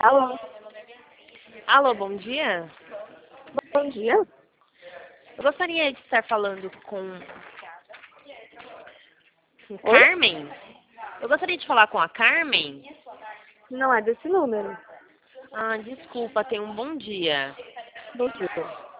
Alô, Alô, bom dia. bom dia. Eu gostaria de estar falando com Oi? Carmen. Eu gostaria de falar com a Carmen. Não é desse número. Ah, desculpa, tenha um bom dia. Bom dia.